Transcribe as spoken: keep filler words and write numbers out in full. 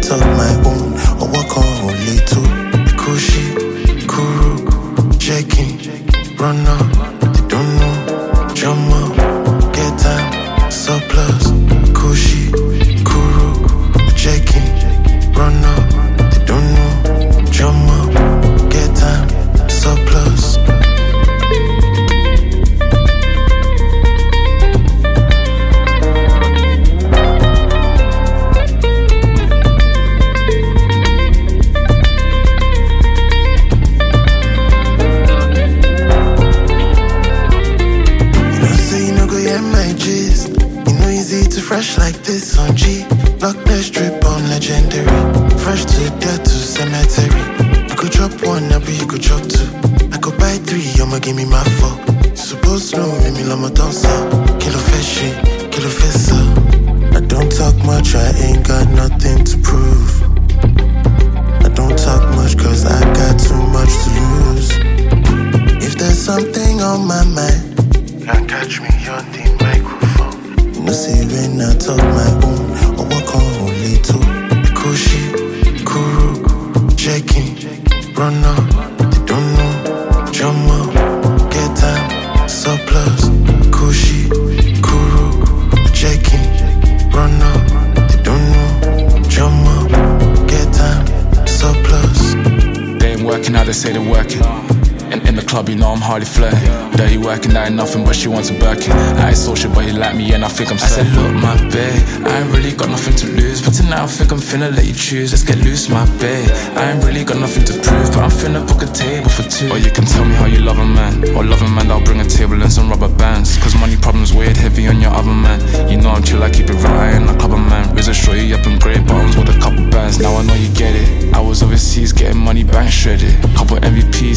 talk my own. Or walk on only two. Kushi, Kuru, Jekin, run up, they don't know. Jump up, get time, surplus. Kushi, Kuru, Jekin, run up, they don't know. Jump up, get time, surplus. Fresh like this on G, block the strip on legendary. Fresh to death to cemetery. You could drop one, I be you could drop two. I could buy three, I'ma give me my four. Supposed to know me, lama dancer. Kilo fishy, kilo fissa. I don't talk much, I ain't got nothing to prove. I don't talk much cause I got too much to lose. If there's something on my mind, can't catch me on the microphone. No say when I talk my own, or walk on only two. Kushi, Kuru, Jekin, run up, they don't know. Jump up, get time, surplus. Kushi, Kuru, Jekin, run up, they don't know. Jump up, get time, surplus. They ain't working how they say they're working. In, in the club, you know I'm hardly flirting. Dirty working, that ain't nothing, but she wants a Birkin. I ain't social, but he like me, and I think I'm certain. I said, look, my babe, I ain't really got nothing to lose, but tonight I think I'm finna let you choose. Let's get loose, my babe. I ain't really got nothing to prove, but I'm finna book a table for two. Or you can tell me how you love a man, or love a man that'll bring a table and some rubber bands. Cause money problems weighed heavy on your other man. You know I'm chill, I keep it right, and I club a man. Rizzo show you up in grey bottoms with a couple bands. Now I know you get it. I was overseas getting money bank shredded. Couple M V Ps